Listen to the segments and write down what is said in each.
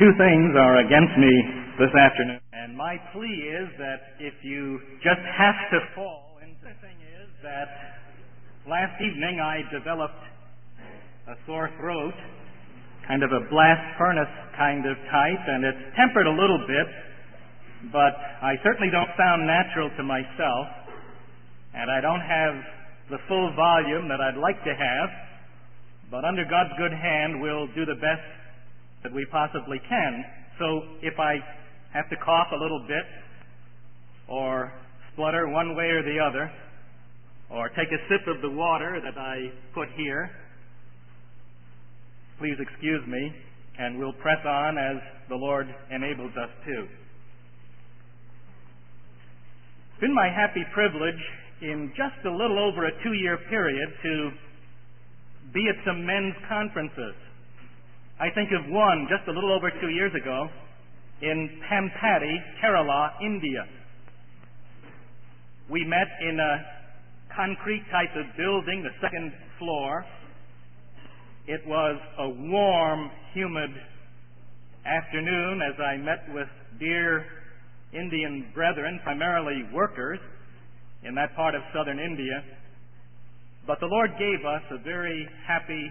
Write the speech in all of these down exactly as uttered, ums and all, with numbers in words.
Two things are against me this afternoon, and my plea is that if you just have to fall, and the thing is that last evening I developed a sore throat, kind of a blast furnace kind of type, and it's tempered a little bit, but I certainly don't sound natural to myself, and I don't have the full volume that I'd like to have, but under God's good hand we'll do the best that we possibly can. So if I have to cough a little bit, or splutter one way or the other, or take a sip of the water that I put here, please excuse me, and we'll press on as the Lord enables us to. It's been my happy privilege in just a little over a two-year period to be at some men's conferences. I think of one just a little over two years ago in Pampati, Kerala, India. We met in a concrete type of building, the second floor. It was a warm, humid afternoon as I met with dear Indian brethren, primarily workers in that part of southern India. But the Lord gave us a very happy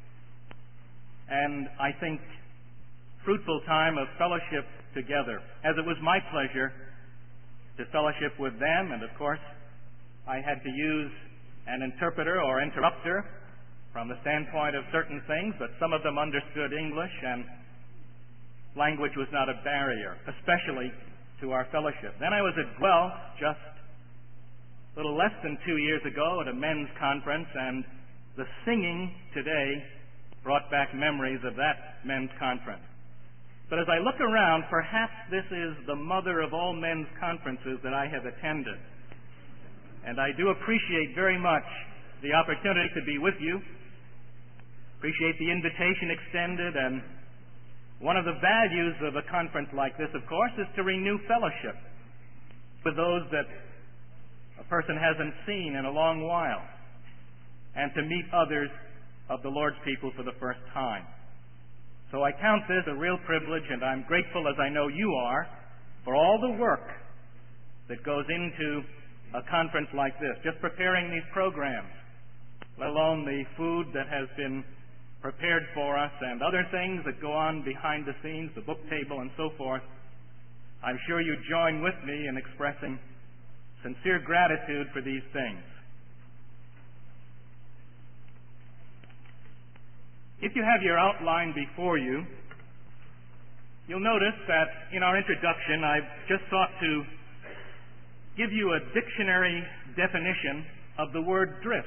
and, I think, fruitful time of fellowship together, as it was my pleasure to fellowship with them. And, of course, I had to use an interpreter or interrupter from the standpoint of certain things, but some of them understood English, and language was not a barrier, especially to our fellowship. Then I was at Guelph just a little less than two years ago at a men's conference, and the singing today brought back memories of that men's conference. But as I look around, perhaps this is the mother of all men's conferences that I have attended. And I do appreciate very much the opportunity to be with you. Appreciate the invitation extended, and one of the values of a conference like this, of course, is to renew fellowship with those that a person hasn't seen in a long while, and to meet others of the Lord's people for the first time. So I count this a real privilege, and I'm grateful, as I know you are, for all the work that goes into a conference like this, just preparing these programs, let alone the food that has been prepared for us and other things that go on behind the scenes, the book table and so forth. I'm sure you join with me in expressing sincere gratitude for these things. If you have your outline before you, you'll notice that in our introduction I've just sought to give you a dictionary definition of the word drift.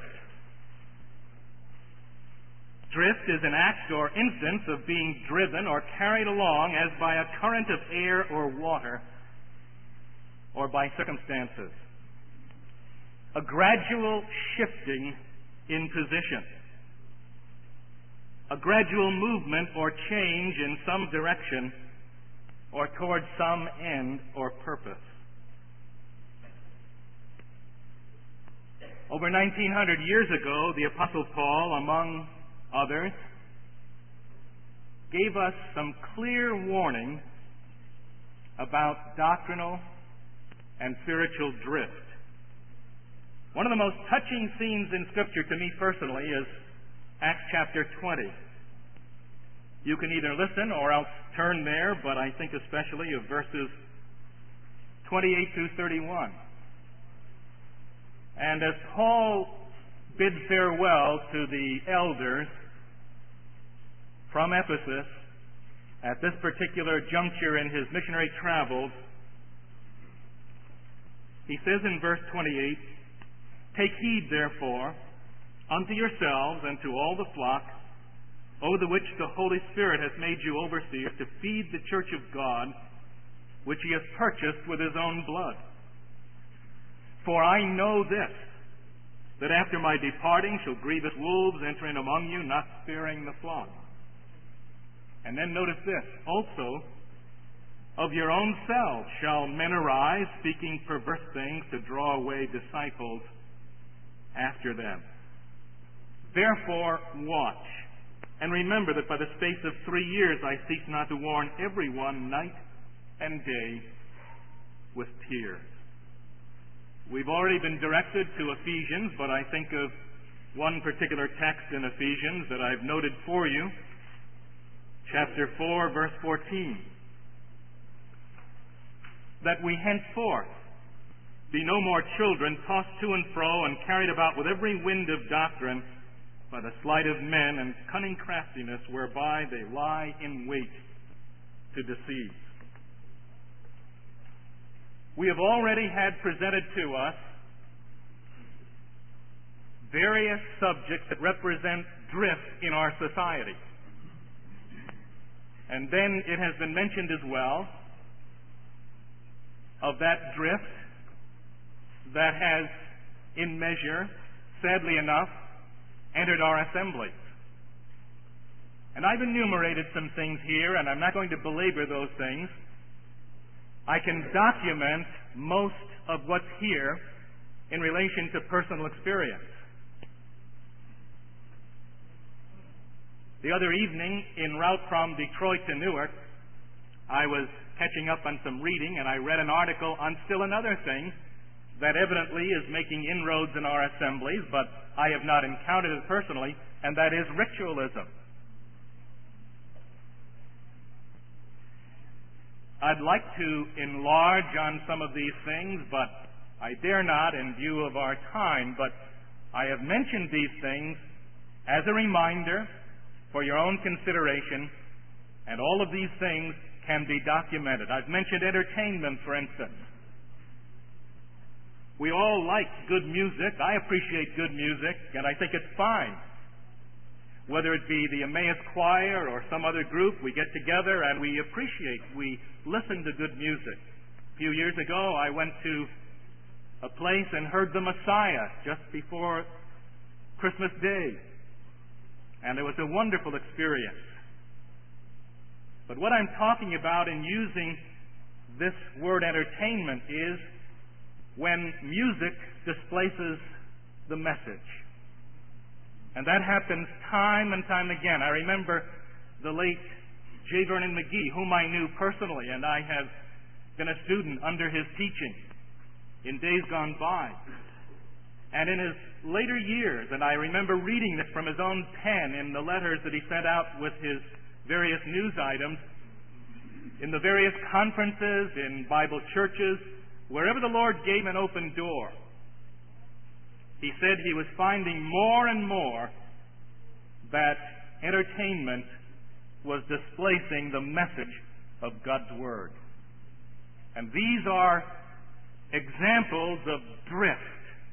Drift is an act or instance of being driven or carried along as by a current of air or water, or by circumstances. A gradual shifting in position. A gradual movement or change in some direction or towards some end or purpose. Over nineteen hundred years ago, the Apostle Paul, among others, gave us some clear warning about doctrinal and spiritual drift. One of the most touching scenes in Scripture to me personally is Acts chapter twenty. You can either listen or else turn there, but I think especially of verses twenty-eight through thirty-one. And as Paul bid farewell to the elders from Ephesus at this particular juncture in his missionary travels, he says in verse twenty-eight, "Take heed, therefore, unto yourselves and to all the flock, over the which the Holy Spirit hath made you overseers, to feed the church of God, which he hath purchased with his own blood. For I know this, that after my departing shall grievous wolves enter in among you, not sparing the flock." And then notice this, "Also, of your own selves shall men arise, speaking perverse things, to draw away disciples after them. Therefore watch, And remember that by the space of three years I cease not to warn everyone night and day with tears. We've already been directed to Ephesians, but I think of one particular text in Ephesians that I've noted for you. Chapter four, verse fourteen. That we henceforth be no more children, tossed to and fro and carried about with every wind of doctrine by the sleight of men and cunning craftiness whereby they lie in wait to deceive. We have already had presented to us various subjects that represent drift in our society. And then it has been mentioned as well of that drift that has, in measure, sadly enough, entered our assemblies. And I've enumerated some things here, and I'm not going to belabor those things. I can document most of what's here in relation to personal experience. The other evening, en route from Detroit to Newark, I was catching up on some reading, and I read an article on still another thing that evidently is making inroads in our assemblies, but I have not encountered it personally, and that is ritualism. I'd like to enlarge on some of these things, but I dare not in view of our time, but I have mentioned these things as a reminder for your own consideration, and all of these things can be documented. I've mentioned entertainment, for instance. We all like good music. I appreciate good music, and I think it's fine. Whether it be the Emmaus Choir or some other group, we get together and we appreciate, we listen to good music. A few years ago, I went to a place and heard the Messiah just before Christmas Day. And it was a wonderful experience. But what I'm talking about in using this word entertainment is when music displaces the message. And that happens time and time again. I remember the late J. Vernon McGee, whom I knew personally, and I have been a student under his teaching in days gone by. And in his later years, and I remember reading this from his own pen in the letters that he sent out with his various news items, in the various conferences, in Bible churches, wherever the Lord gave an open door, he said he was finding more and more that entertainment was displacing the message of God's Word. And these are examples of drift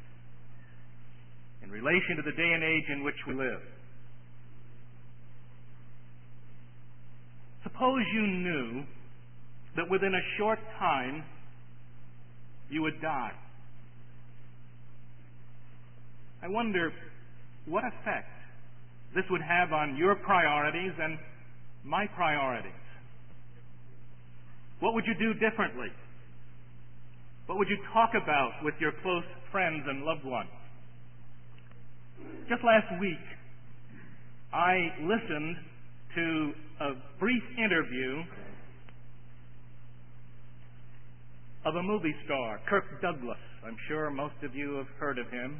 in relation to the day and age in which we live. Suppose you knew that within a short time you would die. I wonder what effect this would have on your priorities and my priorities. What would you do differently? What would you talk about with your close friends and loved ones? Just last week, I listened to a brief interview of a movie star, Kirk Douglas. I'm sure most of you have heard of him.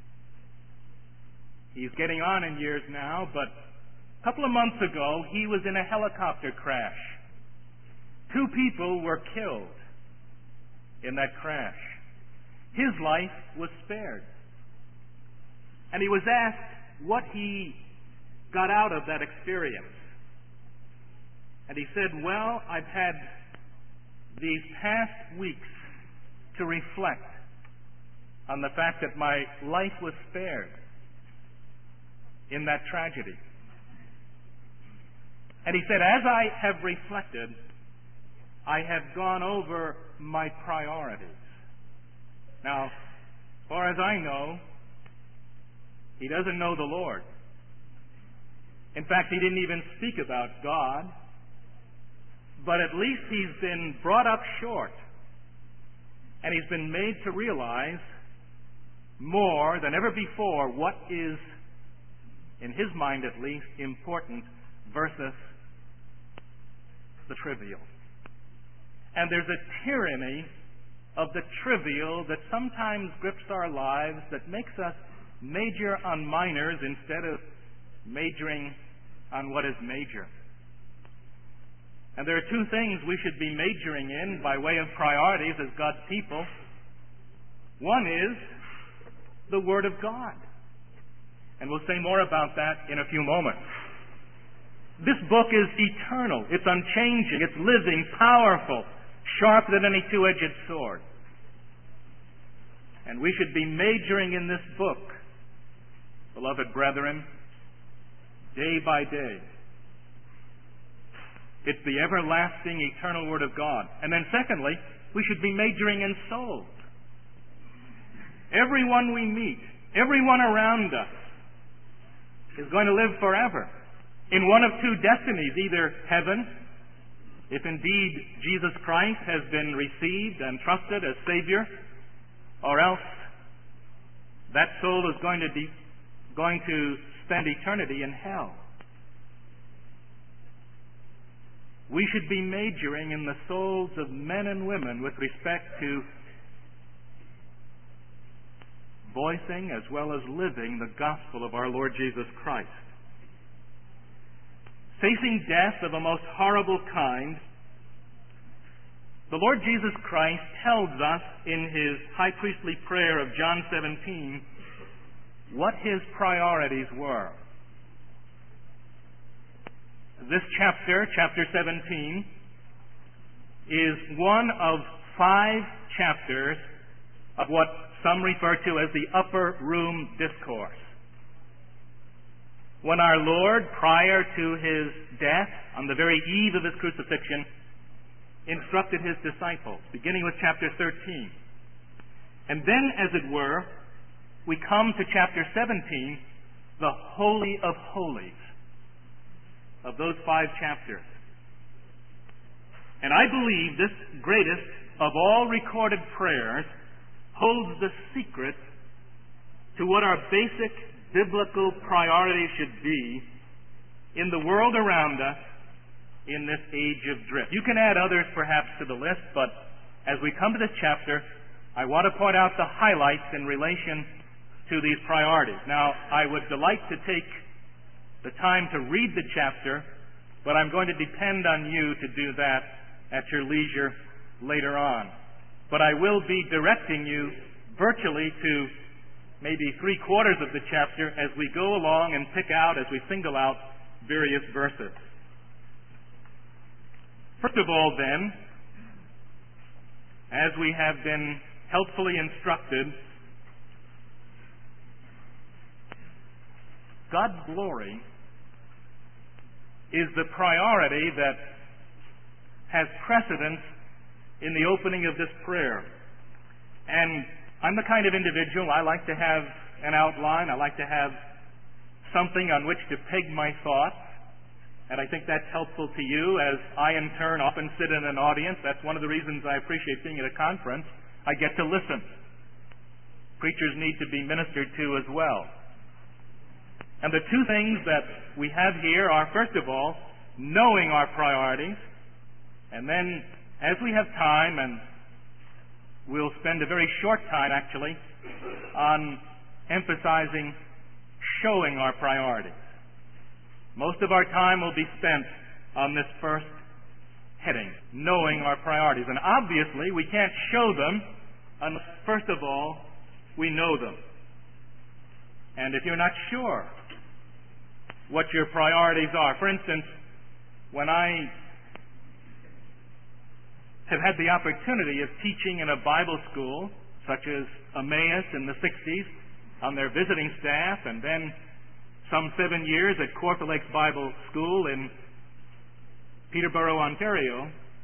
He's getting on in years now, but a couple of months ago, he was in a helicopter crash. Two people were killed in that crash. His life was spared. And he was asked what he got out of that experience. And he said, well, I've had these past weeks to reflect on the fact that my life was spared in that tragedy. And he said, as I have reflected, I have gone over my priorities. Now, as far as I know, he doesn't know the Lord. In fact, he didn't even speak about God. But at least he's been brought up short. And he's been made to realize more than ever before what is in his mind at least, important versus the trivial. And there's a tyranny of the trivial that sometimes grips our lives that makes us major on minors instead of majoring on what is major. And there are two things we should be majoring in by way of priorities as God's people. One is the Word of God. And we'll say more about that in a few moments. This book is eternal. It's unchanging. It's living, powerful, sharper than any two-edged sword. And we should be majoring in this book, beloved brethren, day by day. It's the everlasting, eternal Word of God. And then secondly, we should be majoring in souls. Everyone we meet, everyone around us, is going to live forever in one of two destinies, either heaven, if indeed Jesus Christ has been received and trusted as Savior, or else that soul is going to, de- going to spend eternity in hell. We should be majoring in the souls of men and women with respect to voicing as well as living the gospel of our Lord Jesus Christ. Facing death of a most horrible kind, the Lord Jesus Christ tells us in his high priestly prayer of John seventeen what his priorities were. This chapter, chapter seventeen, is one of five chapters of what some refer to as the Upper Room Discourse. When our Lord, prior to his death, on the very eve of his crucifixion, instructed his disciples, beginning with chapter thirteen. And then, as it were, we come to chapter seventeen, the Holy of Holies of those five chapters. And I believe this greatest of all recorded prayers holds the secret to what our basic biblical priorities should be in the world around us in this age of drift. You can add others perhaps to the list, but as we come to this chapter, I want to point out the highlights in relation to these priorities. Now, I would delight to take the time to read the chapter, but I'm going to depend on you to do that at your leisure later on. But I will be directing you virtually to maybe three quarters of the chapter as we go along and pick out, as we single out, various verses. First of all, then, as we have been helpfully instructed, God's glory is the priority that has precedence in the opening of this prayer. And I'm the kind of individual, I like to have an outline, I like to have something on which to peg my thoughts, and I think that's helpful to you as I in turn often sit in an audience. That's one of the reasons I appreciate being at a conference. I get to listen. Preachers need to be ministered to as well. And the two things that we have here are, first of all, knowing our priorities, and then, as we have time, and we'll spend a very short time, actually, on emphasizing showing our priorities. Most of our time will be spent on this first heading, knowing our priorities. And obviously, we can't show them unless, first of all, we know them. And if you're not sure what your priorities are, for instance, when I have had the opportunity of teaching in a Bible school, such as Emmaus in the sixties, on their visiting staff, and then some seven years at Corfu Lakes Bible School in Peterborough, Ontario,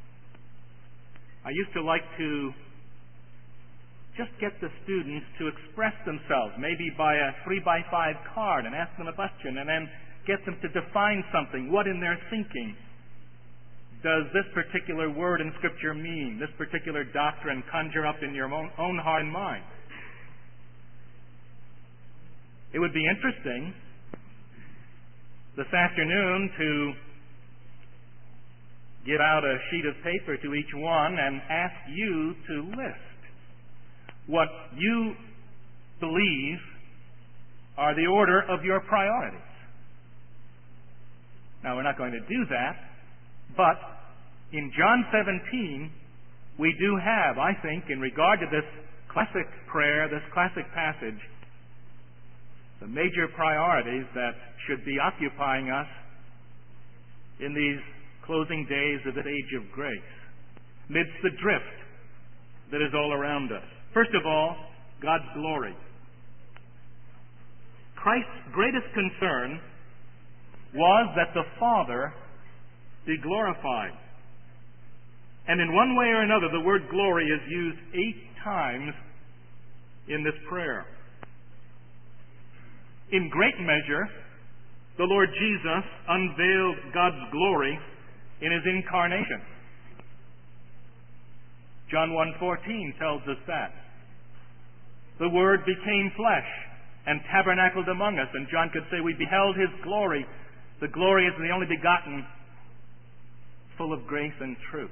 I used to like to just get the students to express themselves, maybe by a three by five card, and ask them a question, and then get them to define something. What in their thinking does this particular word in Scripture mean? This particular doctrine conjure up in your own, own heart and mind? It would be interesting this afternoon to give out a sheet of paper to each one and ask you to list what you believe are the order of your priorities. Now, we're not going to do that, but in John seventeen, we do have, I think, in regard to this classic prayer, this classic passage, the major priorities that should be occupying us in these closing days of this age of grace, amidst the drift that is all around us. First of all, God's glory. Christ's greatest concern was that the Father be glorified. And in one way or another, the word glory is used eight times in this prayer. In great measure, the Lord Jesus unveiled God's glory in His incarnation. John one fourteen tells us that. The Word became flesh and tabernacled among us. And John could say, we beheld His glory. The glory is the only begotten, full of grace and truth.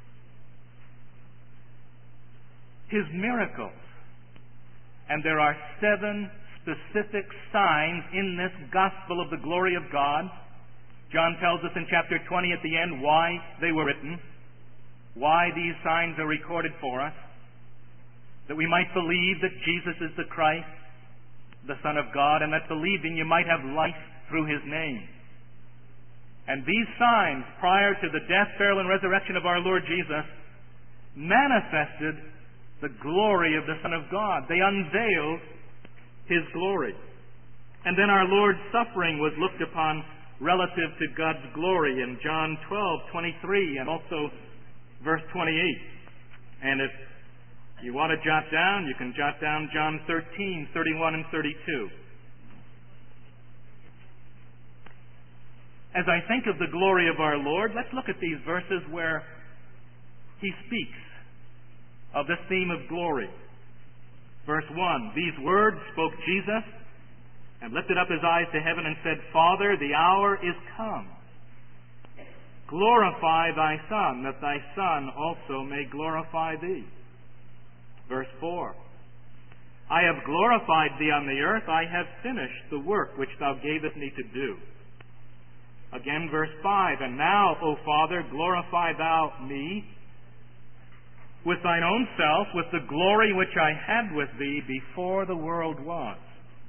His miracles. And there are seven specific signs in this gospel of the glory of God. John tells us in chapter twenty at the end why they were written, why these signs are recorded for us, that we might believe that Jesus is the Christ, the Son of God, and that believing you might have life through His name. And these signs, prior to the death, burial, and resurrection of our Lord Jesus, manifested the glory of the Son of God. They unveiled His glory. And then our Lord's suffering was looked upon relative to God's glory in John twelve twenty-three and also verse twenty-eight. And if you want to jot down, you can jot down John thirteen thirty-one and thirty-two. As I think of the glory of our Lord, let's look at these verses where He speaks of this theme of glory. Verse one, these words spoke Jesus, and lifted up His eyes to heaven and said, Father, the hour is come. Glorify Thy Son, that Thy Son also may glorify Thee. Verse four, I have glorified Thee on the earth. I have finished the work which Thou gavest me to do. Again, verse five, and now, O Father, glorify Thou me with Thine own self, with the glory which I had with Thee before the world was.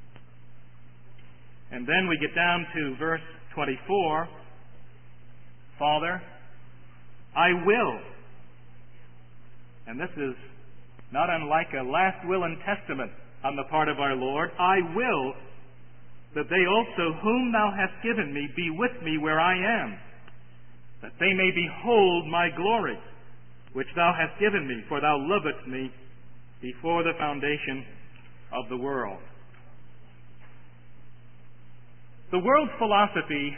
And then we get down to verse twenty-four. Father, I will. And this is not unlike a last will and testament on the part of our Lord. I will that they also whom Thou hast given me be with me where I am, that they may behold my glory, which Thou hast given me, for Thou lovedst me before the foundation of the world. The world's philosophy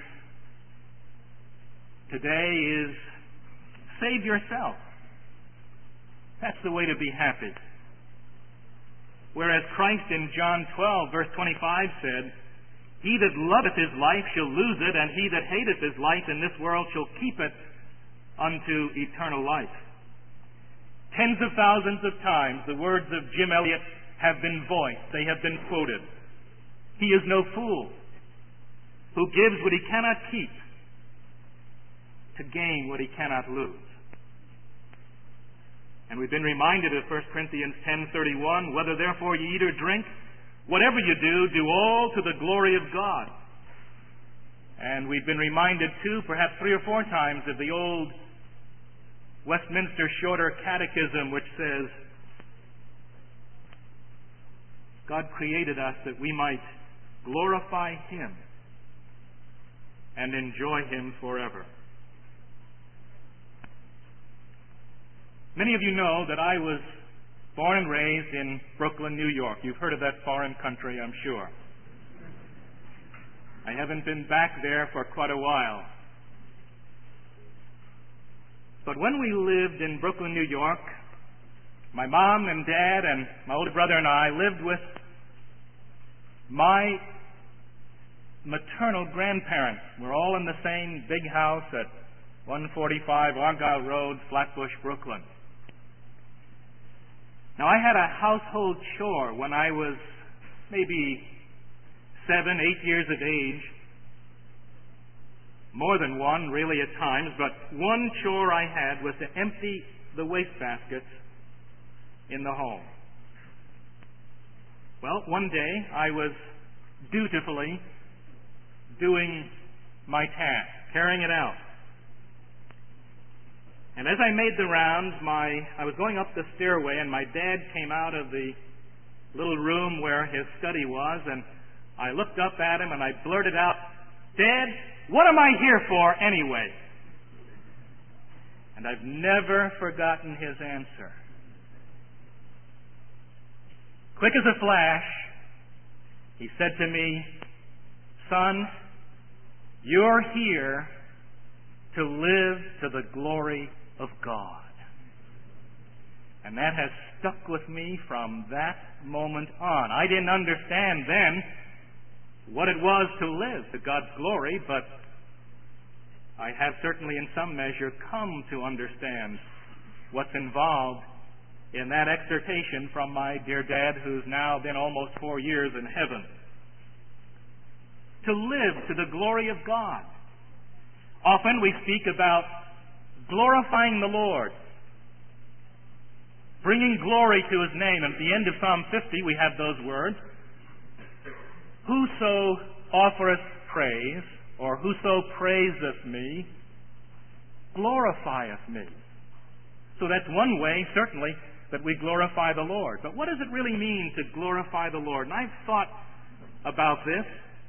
today is save yourself. That's the way to be happy. Whereas Christ in John twelve, verse twenty-five said, He that loveth his life shall lose it, and he that hateth his life in this world shall keep it unto eternal life. Tens of thousands of times the words of Jim Elliot have been voiced. They have been quoted. He is no fool who gives what he cannot keep to gain what he cannot lose. And we've been reminded of First Corinthians ten thirty-one, whether therefore ye eat or drink, whatever you do, do all to the glory of God. And we've been reminded too, perhaps three or four times, of the old Westminster Shorter Catechism, which says, God created us that we might glorify Him and enjoy Him forever. Many of you know that I was born and raised in Brooklyn, New York. You've heard of that foreign country, I'm sure. I haven't been back there for quite a while. But when we lived in Brooklyn, New York, my mom and dad and my older brother and I lived with my maternal grandparents were all in the same big house at one forty-five Argyle Road, Flatbush, Brooklyn. Now, I had a household chore when I was maybe seven, eight years of age. More than one, really, at times, but one chore I had was to empty the wastebaskets in the home. Well, one day I was dutifully doing my task, carrying it out. And as I made the rounds, my I was going up the stairway, and my dad came out of the little room where his study was, and I looked up at him and I blurted out, "Dad, what am I here for anyway?" And I've never forgotten his answer. Quick as a flash, he said to me, "Son, you're here to live to the glory of God." And that has stuck with me from that moment on. I didn't understand then what it was to live to God's glory, but I have certainly in some measure come to understand what's involved in that exhortation from my dear dad, who's now been almost four years in heaven. To live to the glory of God. Often we speak about glorifying the Lord, bringing glory to His name. And at the end of Psalm fifty we have those words, "Whoso offereth praise," or "whoso praiseth me, glorifieth me." So that's one way, certainly, that we glorify the Lord. But what does it really mean to glorify the Lord? And I've thought about this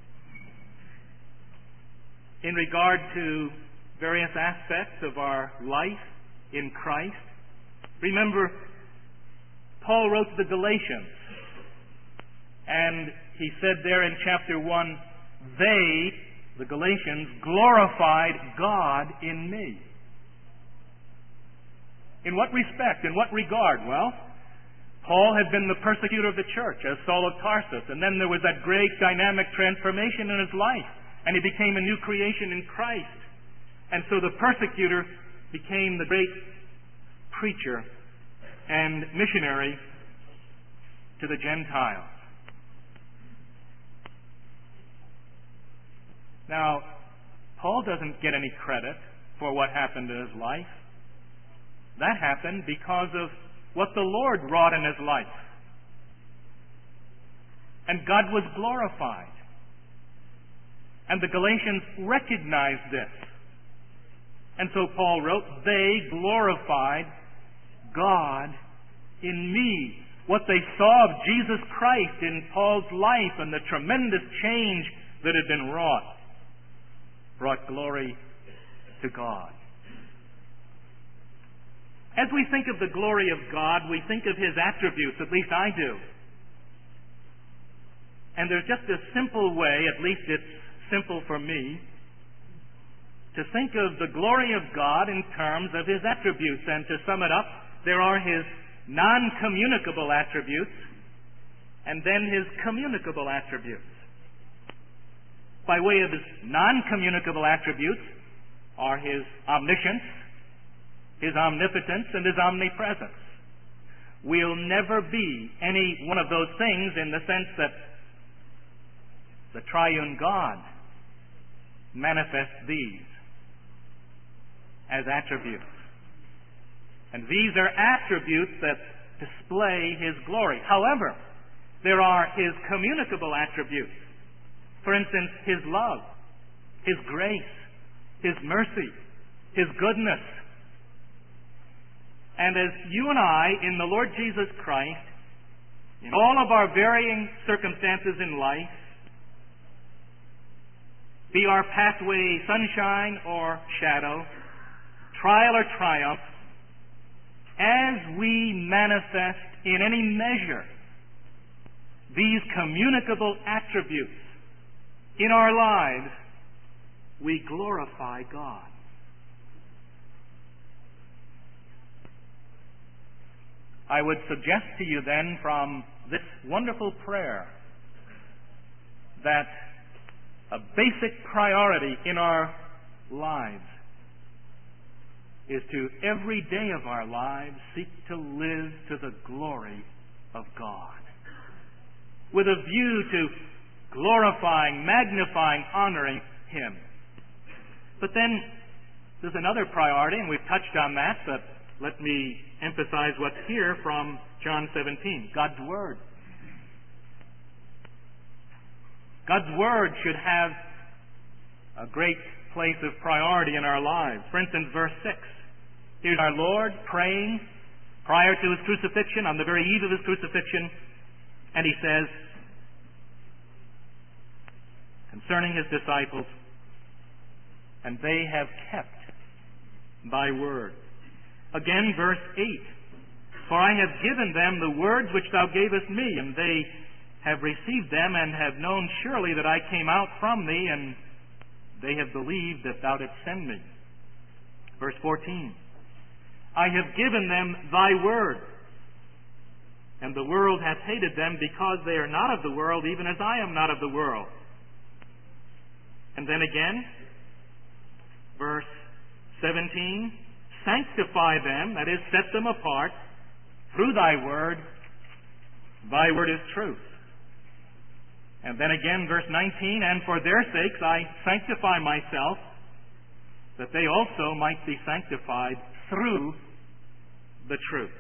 in regard to various aspects of our life in Christ. Remember, Paul wrote to the Galatians, and he said there in chapter one, "They," the Galatians, "glorified God in me." In what respect? In what regard? Well, Paul had been the persecutor of the church as Saul of Tarsus, and then there was that great dynamic transformation in his life, and he became a new creation in Christ. And so the persecutor became the great preacher and missionary to the Gentiles. Now, Paul doesn't get any credit for what happened in his life. That happened because of what the Lord wrought in his life. And God was glorified. And the Galatians recognized this. And so Paul wrote, "They glorified God in me." What they saw of Jesus Christ in Paul's life and the tremendous change that had been wrought brought glory to God. As we think of the glory of God, we think of His attributes, at least I do. And there's just a simple way, at least it's simple for me, to think of the glory of God in terms of His attributes. And to sum it up, there are His non-communicable attributes and then His communicable attributes. By way of His non-communicable attributes are His omniscience, His omnipotence, and His omnipresence. We'll never be any one of those things in the sense that the triune God manifests these as attributes. And these are attributes that display His glory. However, there are His communicable attributes. For instance, His love, His grace, His mercy, His goodness. And as you and I, in the Lord Jesus Christ, in all of our varying circumstances in life, be our pathway sunshine or shadow, trial or triumph, as we manifest in any measure these communicable attributes in our lives, we glorify God. I would suggest to you then from this wonderful prayer that a basic priority in our lives is to, every day of our lives, seek to live to the glory of God, with a view to glorifying, magnifying, honoring Him. But then there's another priority, and we've touched on that, but let me emphasize what's here from John seventeen, God's Word. God's Word should have a great place of priority in our lives. For instance, verse six. Here's our Lord praying prior to His crucifixion, on the very eve of His crucifixion, and He says, concerning His disciples, and they have kept Thy word. Again, verse eight. For I have given them the words which Thou gavest me, and they have received them, and have known surely that I came out from Thee, and they have believed that Thou didst send me. Verse fourteen. I have given them Thy word, and the world hath hated them, because they are not of the world, even as I am not of the world. And then again, verse seventeen, sanctify them, that is, set them apart, through Thy word. Thy word is truth. And then again, verse nineteen, and for their sakes I sanctify myself, that they also might be sanctified through the truth.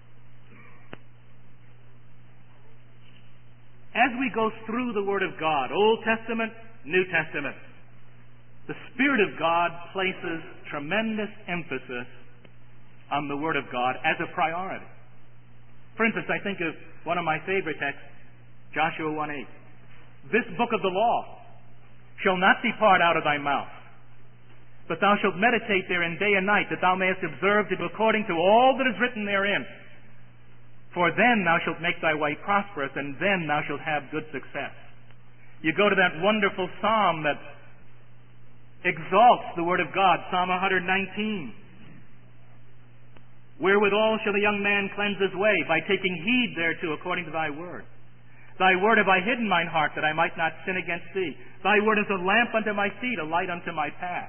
As we go through the Word of God, Old Testament, New Testament, the Spirit of God places tremendous emphasis on the Word of God as a priority. For instance, I think of one of my favorite texts, Joshua one eight. This book of the law shall not depart out of thy mouth, but thou shalt meditate therein day and night, that thou mayest observe to do according to all that is written therein. For then thou shalt make thy way prosperous, and then thou shalt have good success. You go to that wonderful psalm that exalts the Word of God, Psalm one nineteen. Wherewithal shall the young man cleanse his way? By taking heed thereto according to Thy word. Thy word have I hidden mine heart, that I might not sin against Thee. Thy word is a lamp unto my feet, a light unto my path.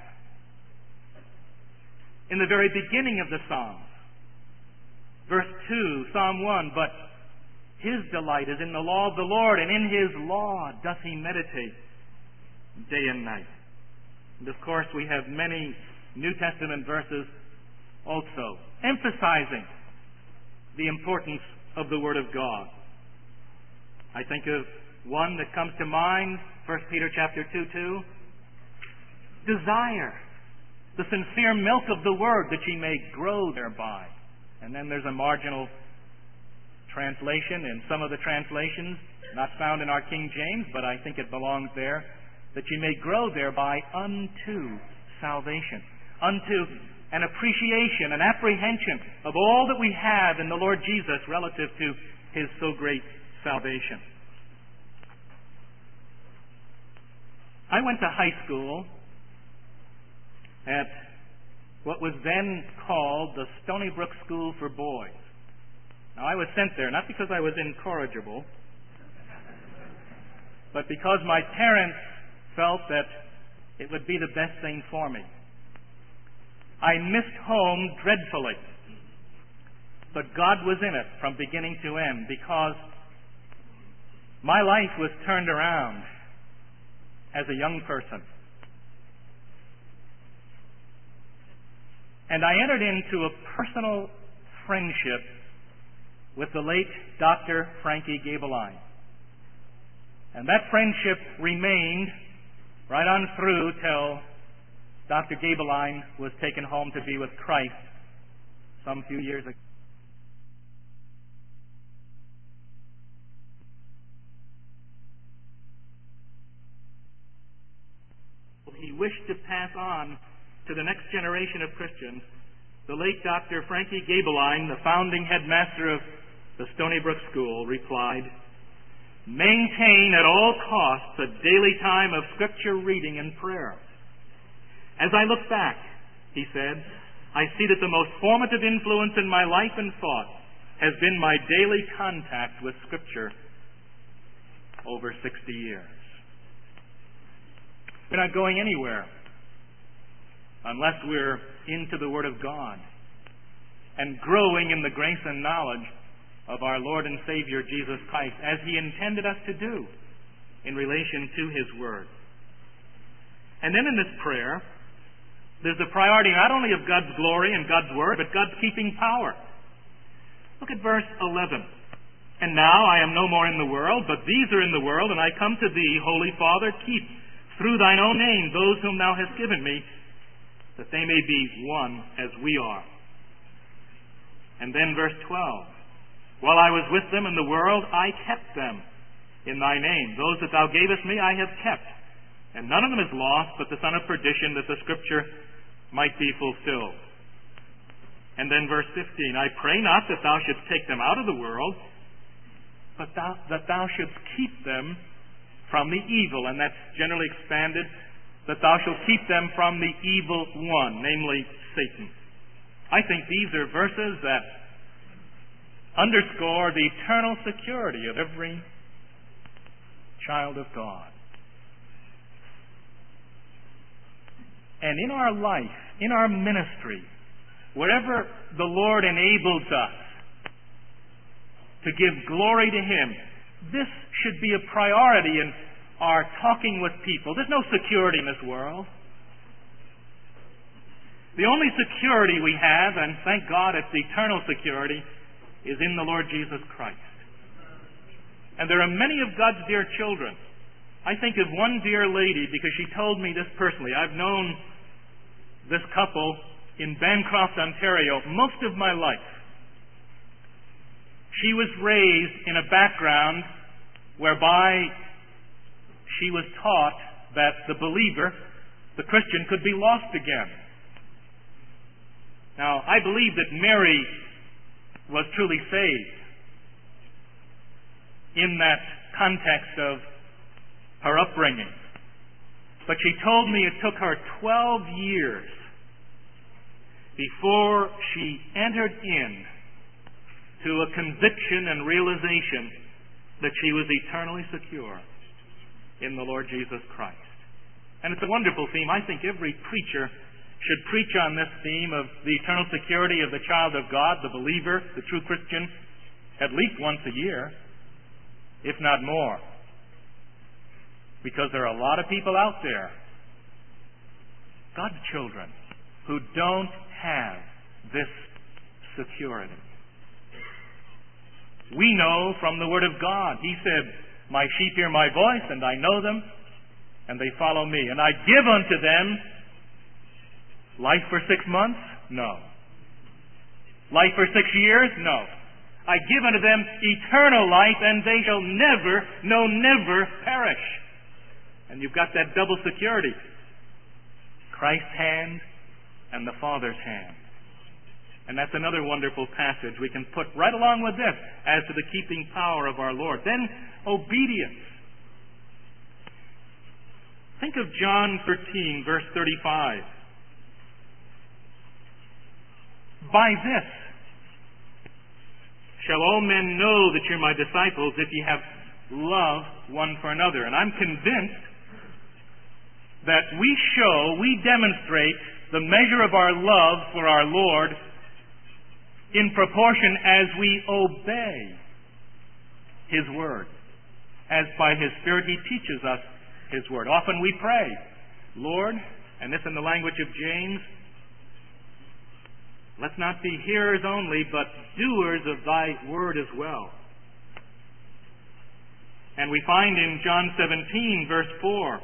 In the very beginning of the Psalms, verse two, Psalm one, but his delight is in the law of the Lord, and in His law doth he meditate day and night. And of course, we have many New Testament verses also emphasizing the importance of the Word of God. I think of one that comes to mind, First Peter chapter two, two. Desire the sincere milk of the Word, that ye may grow thereby. And then there's a marginal translation in some of the translations, not found in our King James, but I think it belongs there, that ye may grow thereby unto salvation, unto an appreciation, an apprehension of all that we have in the Lord Jesus relative to His so great salvation. I went to high school at what was then called the Stony Brook School for Boys. Now, I was sent there not because I was incorrigible, but because my parents felt that it would be the best thing for me. I missed home dreadfully, but God was in it from beginning to end, because my life was turned around as a young person. And I entered into a personal friendship with the late Doctor Frankie Gabeline. And that friendship remained right on through till Doctor Gabeline was taken home to be with Christ some few years ago. He wished to pass on to the next generation of Christians. The late Doctor Frankie Gabeline, the founding headmaster of the Stony Brook School, replied, maintain at all costs a daily time of Scripture reading and prayer. As I look back, he said, I see that the most formative influence in my life and thought has been my daily contact with Scripture over sixty years. We're not going anywhere unless we're into the Word of God and growing in the grace and knowledge of our Lord and Savior Jesus Christ, as He intended us to do in relation to His Word. And then in this prayer, there's the priority not only of God's glory and God's Word, but God's keeping power. Look at verse eleven. And now I am no more in the world, but these are in the world, and I come to Thee, Holy Father, keep through Thine own name those whom Thou hast given me, that they may be one as we are. And then verse twelve. While I was with them in the world, I kept them in Thy name. Those that Thou gavest me, I have kept. And none of them is lost, but the son of perdition, that the Scripture might be fulfilled. And then verse fifteen. I pray not that Thou shouldst take them out of the world, but thou, that Thou shouldst keep them from the evil. And that's generally expanded, that Thou shalt keep them from the evil one, namely Satan. I think these are verses that underscore the eternal security of every child of God. And in our life, in our ministry, wherever the Lord enables us to give glory to Him, this should be a priority in our talking with people. There's no security in this world. The only security we have, and thank God it's eternal security, is in the Lord Jesus Christ. And there are many of God's dear children. I think of one dear lady because she told me this personally. I've known this couple in Bancroft, Ontario, most of my life. She was raised in a background whereby she was taught that the believer, the Christian, could be lost again. Now, I believe that Mary was truly saved in that context of her upbringing. But she told me it took her twelve years before she entered in to a conviction and realization that she was eternally secure in the Lord Jesus Christ. And it's a wonderful theme. I think every preacher should preach on this theme of the eternal security of the child of God, the believer, the true Christian, at least once a year, if not more. Because there are a lot of people out there, God's children, who don't have this security. We know from the Word of God. He said, my sheep hear my voice, and I know them, and they follow me. And I give unto them life for six months? No. Life for six years? No. I give unto them eternal life, and they shall never, no, never perish. And you've got that double security. Christ's hand and the Father's hand. And that's another wonderful passage we can put right along with this as to the keeping power of our Lord. Then, obedience. Think of John thirteen, verse thirty-five. By this shall all men know that you're my disciples, if ye have love one for another. And I'm convinced that we show, we demonstrate the measure of our love for our Lord in proportion as we obey His Word, as by His Spirit He teaches us His Word. Often we pray, Lord, and this in the language of James, let's not be hearers only, but doers of Thy Word as well. And we find in John seventeen, verse four,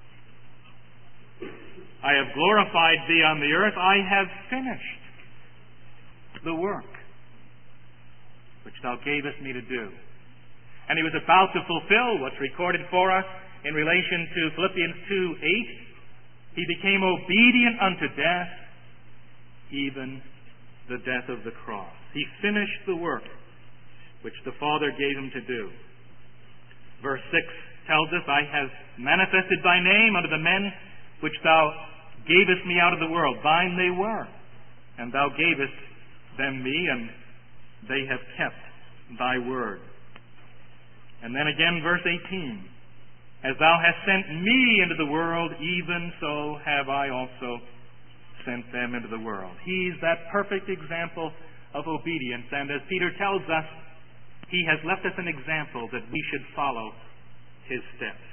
I have glorified Thee on the earth, I have finished the work which Thou gavest me to do. And He was about to fulfill what's recorded for us in relation to Philippians two eight. He became obedient unto death, even the death of the cross. He finished the work which the Father gave Him to do. Verse six tells us, I have manifested Thy name unto the men which Thou gavest me out of the world. Thine they were, and Thou gavest them me, and they have kept Thy word. And then again, verse eighteen. As thou hast sent me into the world, even so have I also sent them into the world. He's that perfect example of obedience. And as Peter tells us, he has left us an example that we should follow his steps.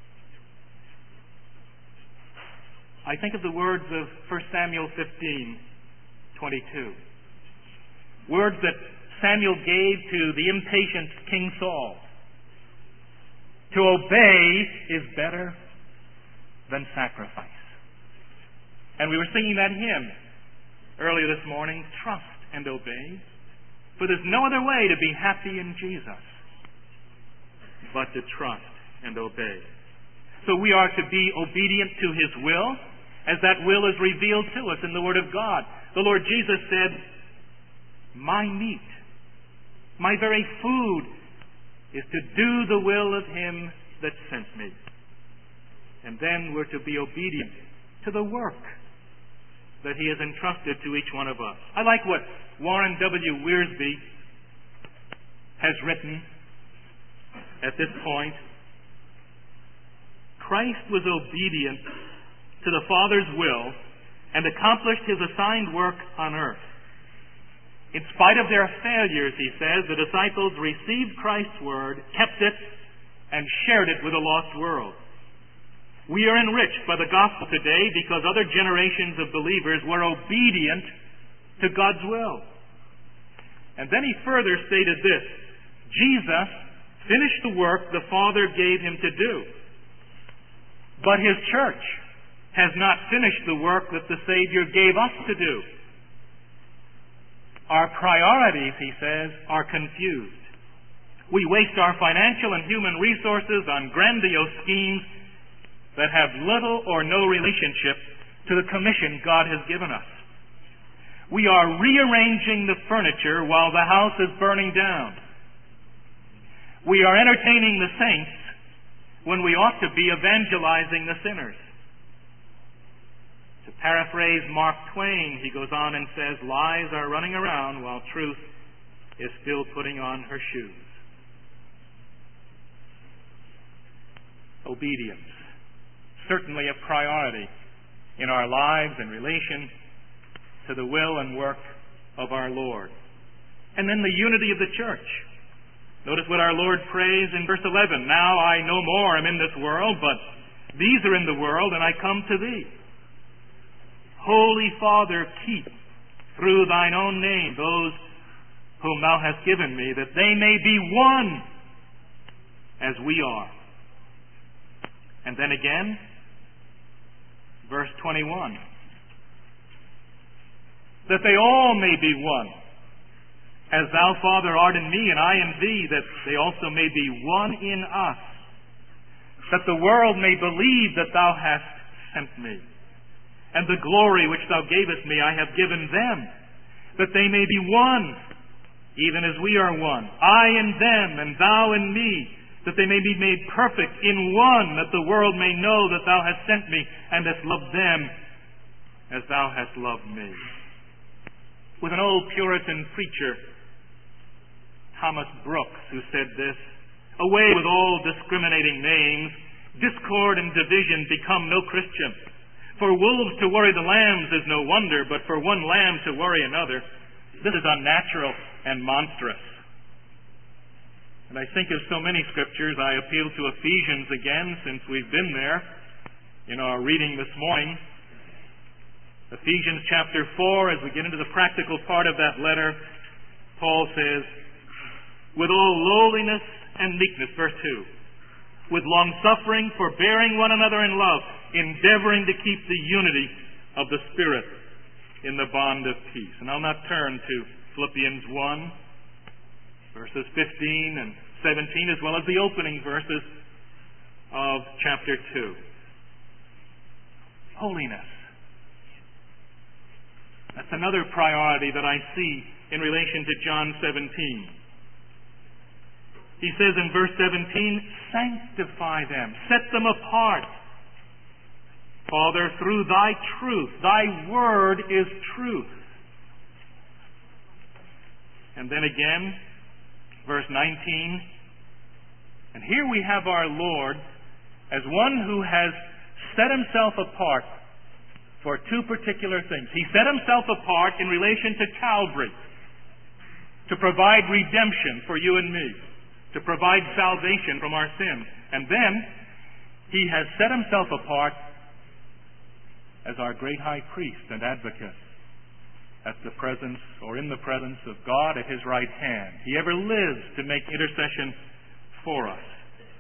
I think of the words of First Samuel fifteen twenty-two. Words that Samuel gave to the impatient King Saul. To obey is better than sacrifice. And we were singing that hymn earlier this morning, Trust and Obey. For there's no other way to be happy in Jesus but to trust and obey. So we are to be obedient to his will as that will is revealed to us in the Word of God. The Lord Jesus said, my meat, my very food, is to do the will of him that sent me. And then we're to be obedient to the work that he has entrusted to each one of us. I like what Warren W. Wiersbe has written at this point. Christ was obedient to the Father's will and accomplished his assigned work on earth. In spite of their failures, he says, the disciples received Christ's word, kept it, and shared it with a lost world. We are enriched by the gospel today because other generations of believers were obedient to God's will. And then he further stated this, Jesus finished the work the Father gave him to do. But his church has not finished the work that the Savior gave us to do. Our priorities, he says, are confused. We waste our financial and human resources on grandiose schemes that have little or no relationship to the commission God has given us. We are rearranging the furniture while the house is burning down. We are entertaining the saints when we ought to be evangelizing the sinners. To paraphrase Mark Twain, he goes on and says, lies are running around while truth is still putting on her shoes. Obedience. Certainly a priority in our lives in relation to the will and work of our Lord. And then the unity of the church. Notice what our Lord prays in verse eleven. Now I no more am in this world, but these are in the world, and I come to thee. Holy Father, keep through thine own name those whom thou hast given me, that they may be one as we are. And then again, verse twenty-one. That they all may be one, as thou, Father, art in me and I in thee, that they also may be one in us, that the world may believe that thou hast sent me. And the glory which thou gavest me I have given them, that they may be one, even as we are one. I in them, and thou in me, that they may be made perfect in one, that the world may know that thou hast sent me, and hast loved them as thou hast loved me. With an old Puritan preacher, Thomas Brooks, who said this, away with all discriminating names, discord and division become no Christian. For wolves to worry the lambs is no wonder, but for one lamb to worry another, this is unnatural and monstrous. And I think of so many scriptures, I appeal to Ephesians again, since we've been there in our reading this morning. Ephesians chapter four, as we get into the practical part of that letter, Paul says, with all lowliness and meekness, verse two, with long-suffering, forbearing one another in love, endeavoring to keep the unity of the Spirit in the bond of peace. And I'll not turn to Philippians one, verses fifteen and seventeen, as well as the opening verses of chapter two. Holiness. That's another priority that I see in relation to John seventeen. He says in verse seventeen, sanctify them, set them apart. Father, through thy truth, thy word is truth. And then again, verse nineteen, and here we have our Lord as one who has set himself apart for two particular things. He set himself apart in relation to Calvary, to provide redemption for you and me, to provide salvation from our sins. And then he has set himself apart as our great high priest and advocate at the presence or in the presence of God at his right hand. He ever lives to make intercession for us.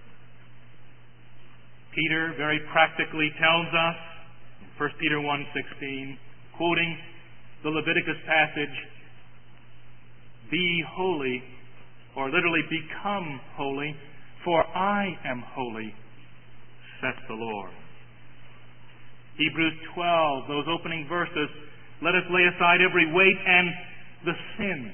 Peter very practically tells us in First Peter one sixteen, quoting the Leviticus passage, "Be holy," or literally become holy, "for I am holy, saith the Lord." Hebrews twelve, those opening verses, "Let us lay aside every weight and the sin,"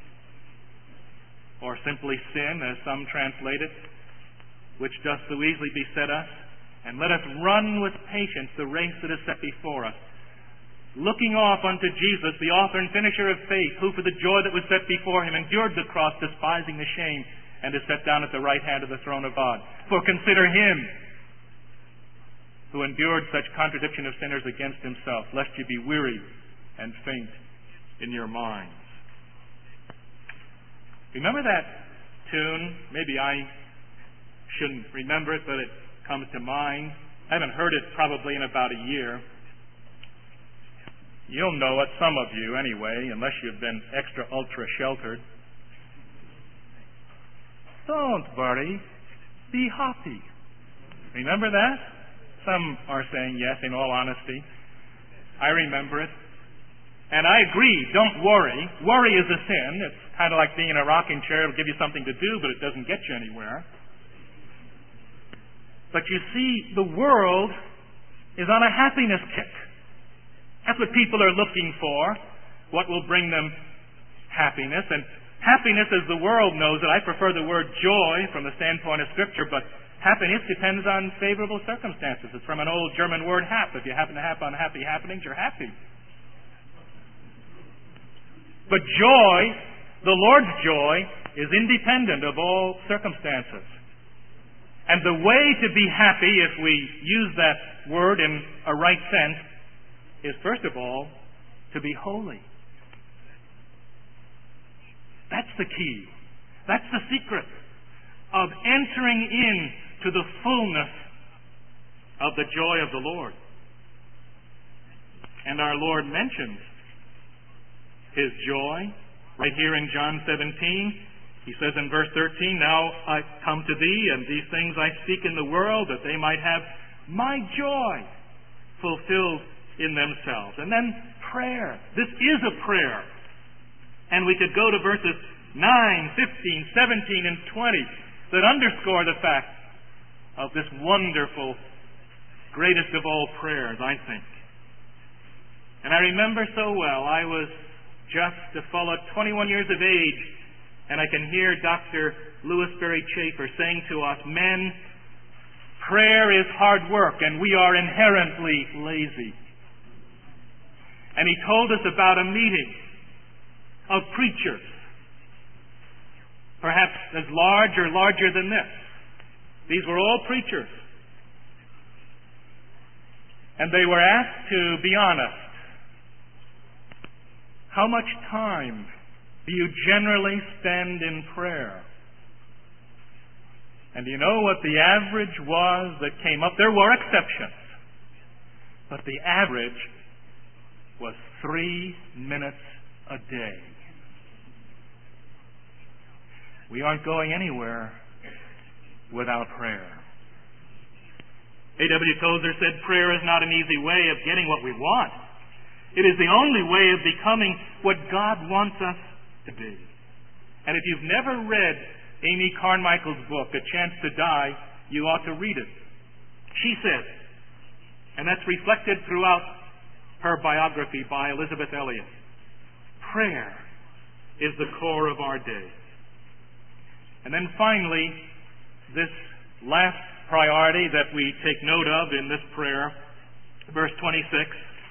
or simply sin, as some translate it, "which doth so easily beset us, and let us run with patience the race that is set before us, looking off unto Jesus, the author and finisher of faith, who for the joy that was set before him endured the cross, despising the shame, and is set down at the right hand of the throne of God. For consider him who endured such contradiction of sinners against himself, lest you be weary and faint in your minds." Remember that tune? Maybe I shouldn't remember it, but it comes to mind. I haven't heard it probably in about a year. You'll know it, some of you anyway, unless you've been extra ultra sheltered. Don't worry, be happy. Remember that? Some are saying yes, in all honesty. I remember it. And I agree, don't worry. Worry is a sin. It's kind of like being in a rocking chair. It'll give you something to do, but it doesn't get you anywhere. But you see, the world is on a happiness kick. That's what people are looking for. What will bring them happiness? And happiness, as the world knows it, I prefer the word joy from the standpoint of Scripture, but happiness depends on favorable circumstances. It's from an old German word, hap. If you happen to have unhappy happenings, you're happy. But joy, the Lord's joy, is independent of all circumstances. And the way to be happy, if we use that word in a right sense, is first of all to be holy. That's the key. That's the secret of entering into the fullness of the joy of the Lord. And our Lord mentions his joy right here in John seventeen. He says in verse thirteen, "Now I come to thee, and these things I speak in the world, that they might have my joy fulfilled in themselves." And then prayer. This is a prayer. And we could go to verses nine, fifteen, seventeen, and twenty that underscore the fact of this wonderful, greatest of all prayers, I think. And I remember so well, I was just a fellow twenty-one years of age, and I can hear Doctor Louis Berry Chafer saying to us, "Men, prayer is hard work, and we are inherently lazy." And he told us about a meeting of preachers, perhaps as large or larger than this. These were all preachers. And they were asked to be honest. How much time do you generally spend in prayer? And do you know what the average was that came up? There were exceptions. But the average was three minutes a day. We aren't going anywhere without prayer. A W Tozer said, "Prayer is not an easy way of getting what we want. It is the only way of becoming what God wants us to be." And if you've never read Amy Carmichael's book, A Chance to Die, you ought to read it. She says, and that's reflected throughout her biography by Elizabeth Elliot, prayer is the core of our day. And then finally, this last priority that we take note of in this prayer, verse twenty-six,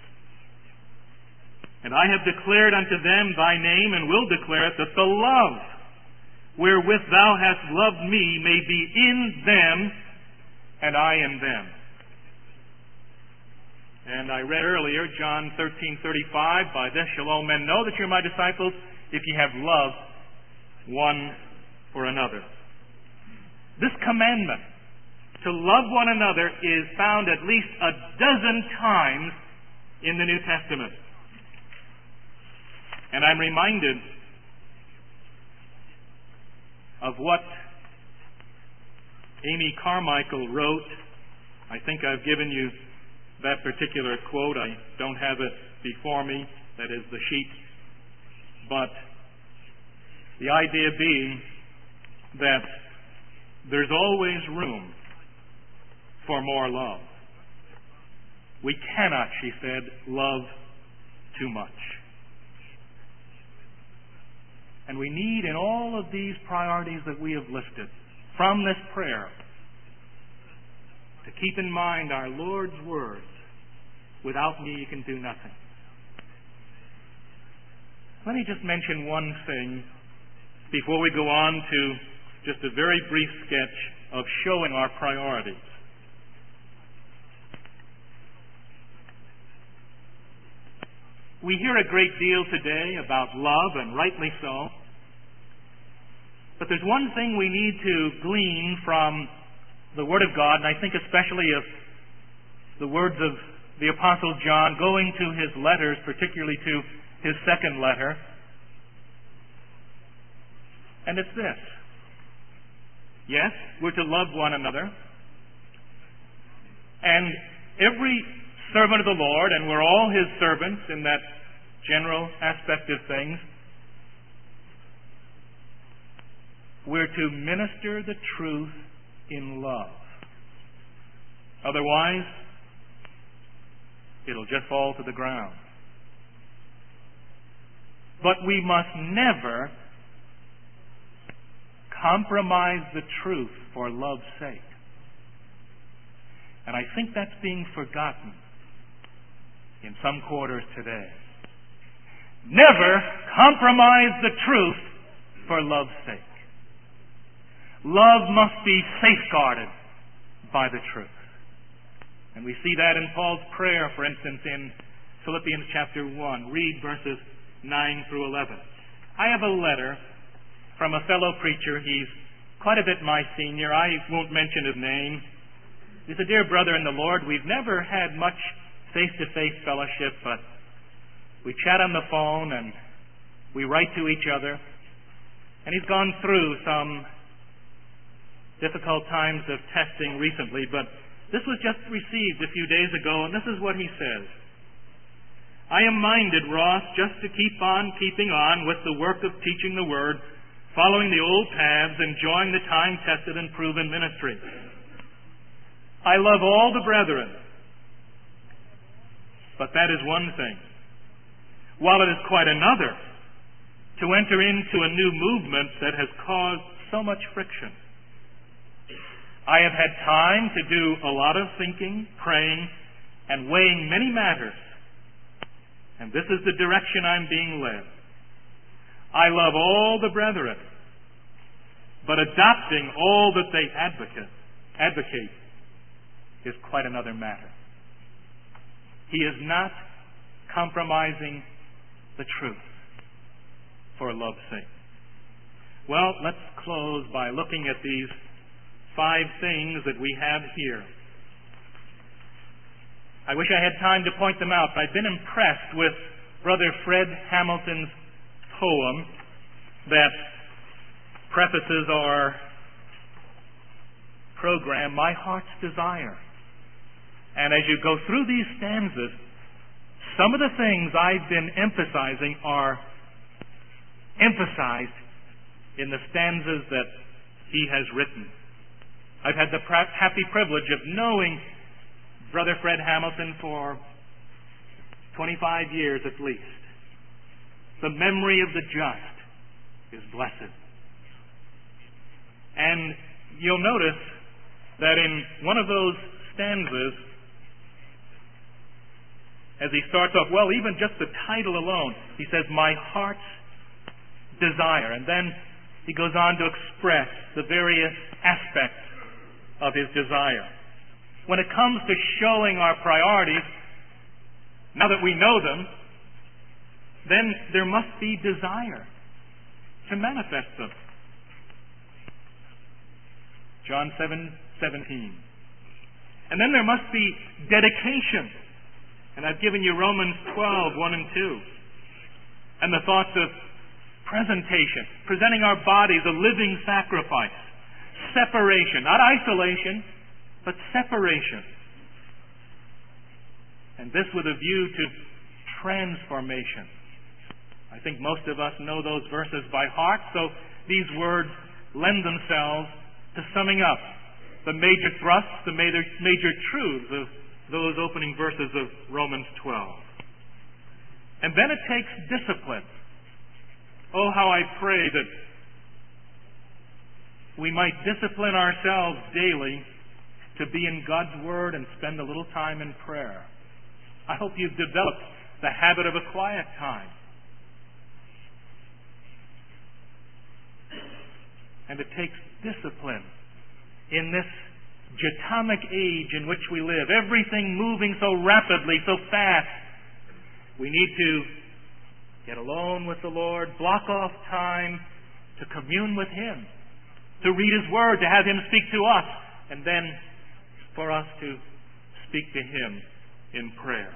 "And I have declared unto them thy name, and will declare it, that the love wherewith thou hast loved me may be in them, and I in them. And I read earlier, John thirteen thirty-five, by this shall all men know that you're my disciples, if you have love one for another. This commandment to love one another is found at least a dozen times in the New Testament. And I'm reminded of what Amy Carmichael wrote. I think I've given you that particular quote. I don't have it before me. That is the sheet. But the idea being that there's always room for more love. We cannot, she said, love too much. And we need, in all of these priorities that we have listed from this prayer, to keep in mind our Lord's words, without me you can do nothing. Let me just mention one thing before we go on to just a very brief sketch of showing our priorities. We hear a great deal today about love, and rightly so. But there's one thing we need to glean from the Word of God, and I think especially of the words of the Apostle John going to his letters, particularly to his second letter. And it's this. Yes, we're to love one another. And every servant of the Lord, and we're all his servants in that general aspect of things, we're to minister the truth in love. Otherwise, it'll just fall to the ground. But we must never compromise the truth for love's sake. And I think that's being forgotten in some quarters today. Never compromise the truth for love's sake. Love must be safeguarded by the truth. And we see that in Paul's prayer, for instance, in Philippians chapter one. Read verses nine through eleven. I have a letter from a fellow preacher. He's quite a bit my senior. I won't mention his name. He's a dear brother in the Lord. We've never had much face-to-face fellowship, but we chat on the phone and we write to each other. And he's gone through some difficult times of testing recently, but this was just received a few days ago, and this is what he says. I am minded, Ross, just to keep on keeping on with the work of teaching the Word, following the old paths, enjoying the time-tested and proven ministry. I love all the brethren, but that is one thing. While it is quite another to enter into a new movement that has caused so much friction. I have had time to do a lot of thinking, praying, and weighing many matters. And this is the direction I'm being led. I love all the brethren, but adopting all that they advocate, advocate is quite another matter. He is not compromising the truth for love's sake. Well, let's close by looking at these five things that we have here. I wish I had time to point them out, but I've been impressed with Brother Fred Hamilton's poem that prefaces our program, My Heart's Desire. And as you go through these stanzas, some of the things I've been emphasizing are emphasized in the stanzas that he has written. I've had the happy privilege of knowing Brother Fred Hamilton for twenty-five years at least. The memory of the just is blessed. And you'll notice that in one of those stanzas, as he starts off, well, even just the title alone, he says, My Heart's Desire. And then he goes on to express the various aspects of his desire. when it comes to showing our priorities, now that we know them, then there must be desire to manifest them. John seven seventeen. And then there must be dedication. And I've given you Romans twelve, one and two. And the thoughts of presentation, presenting our bodies a living sacrifice. Separation, not isolation, but separation. And this with a view to transformation. I think most of us know those verses by heart, so these words lend themselves to summing up the major thrusts, the major, major truths of those opening verses of Romans twelve. And then it takes discipline. Oh, how I pray that we might discipline ourselves daily to be in God's Word and spend a little time in prayer. I hope you've developed the habit of a quiet time. And it takes discipline in this Jatamic age in which we live. Everything moving so rapidly, so fast. We need to get alone with the Lord, block off time to commune with Him, to read His Word, to have Him speak to us, and then for us to speak to Him in prayer.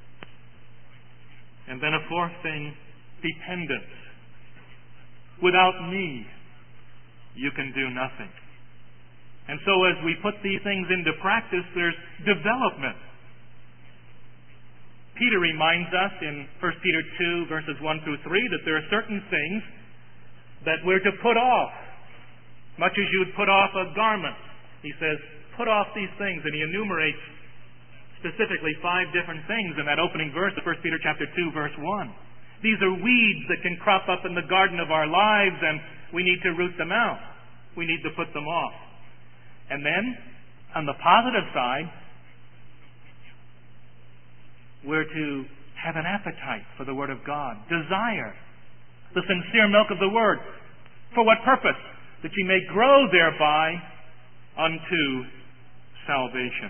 And then a fourth thing, dependence. Without me, you can do nothing. And so as we put these things into practice, there's development. Peter reminds us in First Peter two, verses one through three, that there are certain things that we're to put off. Much as you would put off a garment. He says, put off these things, and he enumerates specifically five different things in that opening verse of First Peter chapter two, verse one. These are weeds that can crop up in the garden of our lives, and we need to root them out. We need to put them off. And then, on the positive side, we're to have an appetite for the Word of God. Desire the sincere milk of the Word. For what purpose? That ye may grow thereby unto salvation.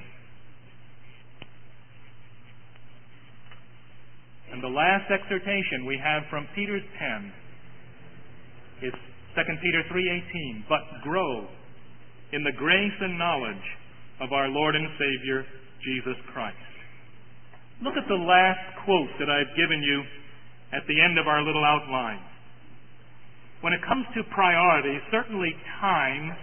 And the last exhortation we have from Peter's pen is Second Peter three eighteen. But grow in the grace and knowledge of our Lord and Savior, Jesus Christ. Look at the last quote that I've given you at the end of our little outline. When it comes to priorities, certainly time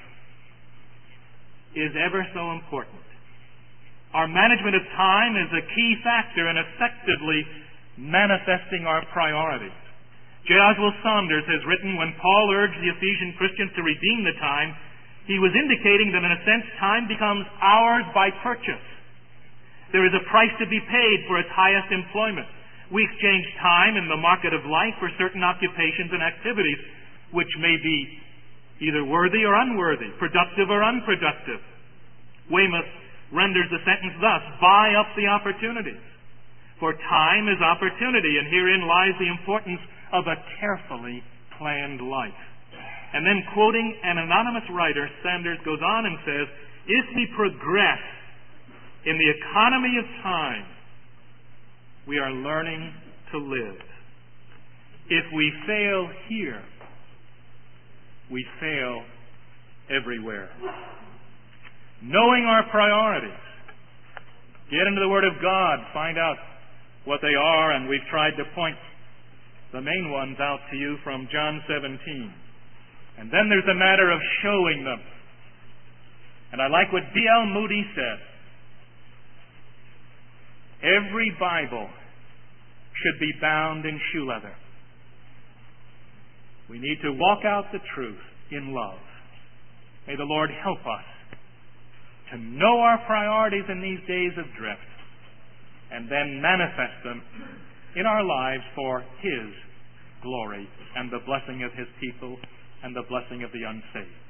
is ever so important. Our management of time is a key factor in effectively manifesting our priorities. J. Oswald Saunders has written, when Paul urged the Ephesian Christians to redeem the time, he was indicating that in a sense time becomes ours by purchase. There is a price to be paid for its highest employment. We exchange time in the market of life for certain occupations and activities which may be either worthy or unworthy, productive or unproductive. Weymouth renders the sentence thus: buy up the opportunities. For time is opportunity, and herein lies the importance of a carefully planned life. And then, quoting an anonymous writer, Sanders goes on and says, if we progress in the economy of time, we are learning to live. If we fail here, we fail everywhere. Knowing our priorities, get into the Word of God, find out what they are, and we've tried to point the main ones out to you from John seventeen. And then there's a matter of showing them. And I like what D L Moody said. Every Bible should be bound in shoe leather. We need to walk out the truth in love. May the Lord help us to know our priorities in these days of drift and then manifest them in our lives for His glory and the blessing of His people and the blessing of the unsaved.